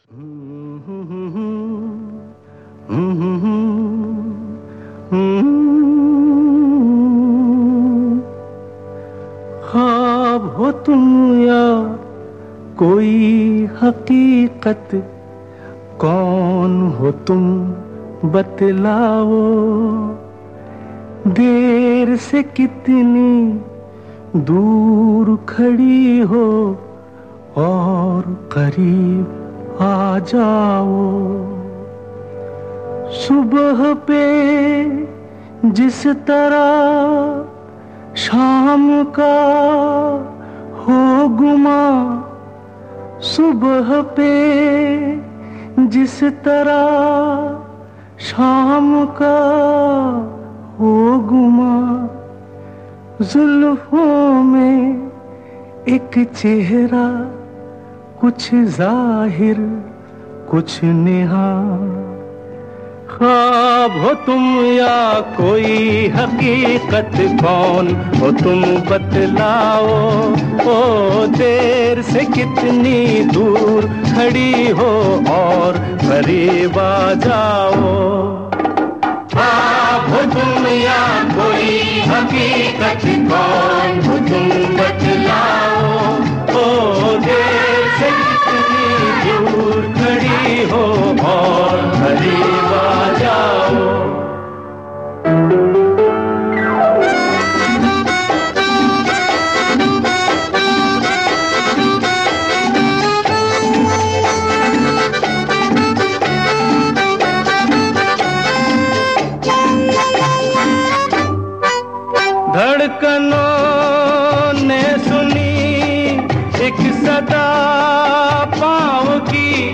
ख्वाब हो तुम या कोई हकीकत, कौन हो तुम बतलाओ। देर से कितनी दूर खड़ी हो और करीब आ जाओ। सुबह पे जिस तरह शाम का हो गुमा, सुबह पे जिस तरह शाम का हो गुमा, जुल्फों में एक चेहरा, कुछ जाहिर कुछ नेहा। ख्वाब हो तुम या कोई हकीकत, कौन हो तुम बतलाओ। ओ देर से कितनी दूर खड़ी हो और करीब आ जाओ। ख्वाब हो तुम या कोई हकीकत, कौन हो तुम बतलाओ। ओ देर से कितनी दूर खड़ी हो और करीब आ जाओ। धड़कनों ने सुनी एक सदा पाँव की,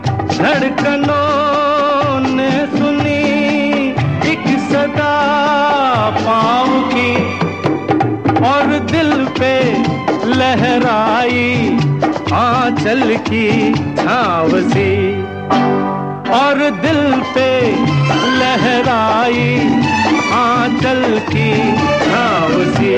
धड़कनों ने सुनी एक सदा पाँव की, और दिल पे लहराई आंचल की छाँव सी, और दिल पे लहराई आंचल की छाँव सी।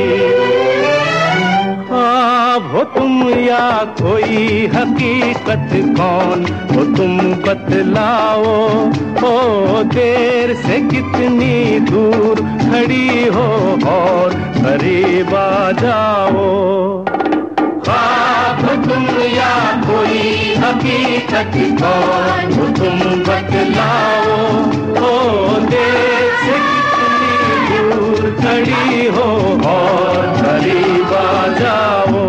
ख्वाब हो तुम या कोई हकीकत, कौन हो तुम बतलाओ। ओ देर से कितनी दूर खड़ी हो और करीब आ जाओ। ख्वाब हो तुम या कोई हकीकत, कौन हो तुम बतलाओ। ओ देर से कितनी दूर खड़ी हो और करीब आ जाओ।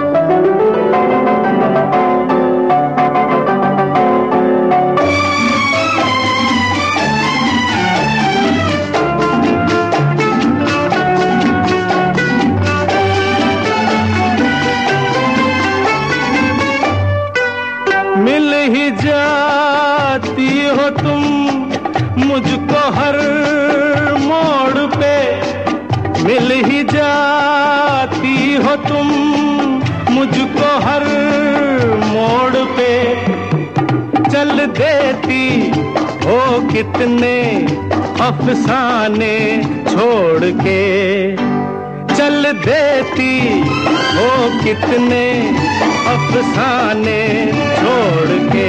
मिल ही जाती हो तुम मुझको हर मोड़ पे, मिल ही जाती हो तुम मुझको हर मोड़ पे। चल देती हो कितने अफसाने छोड़ के, चल देती हो कितने अफसाने छोड़ के।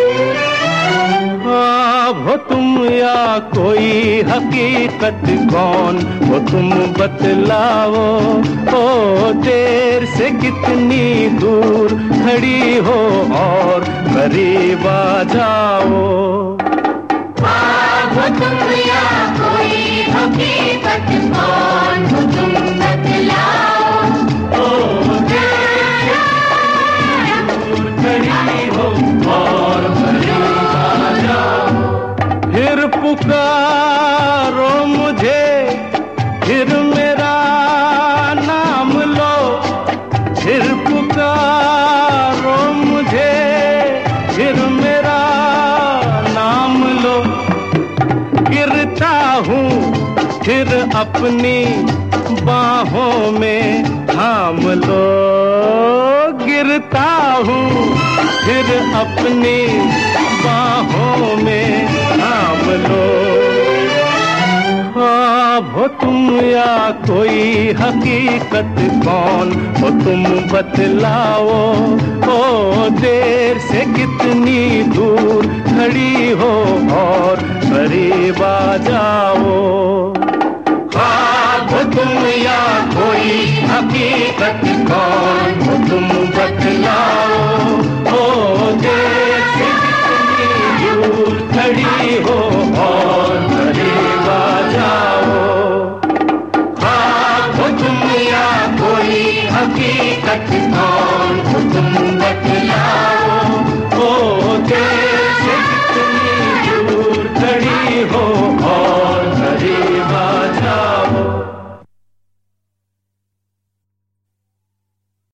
ख्वाब हो तुम या कोई हकीकत, कौन हो तुम बतलाओ। ओ देर से कितनी दूर खड़ी हो और करीब आ जाओ। ख्वाब हो तुम या कोई हकीकत, कौन हो तुम बतलाओ। ओ देर से दूर खड़ी हो और करीब आ जाओ। फिर पुकारो मुझे, फिर मेरा नाम लो, फिर पुकारो मुझे, फिर मेरा नाम लो। गिरता हूँ फिर अपनी बाहों में थाम लो, गिरता हूँ फिर अपनी बाहों में थाम लो। ख्वाब हो तुम या कोई हकीकत, कौन हो तुम बतलाओ। ओ देर से कितनी दूर खड़ी हो और करीब आ जाओ। ख्वाब हो तुम या कोई हकीकत, कौन हो तुम बतलाओ।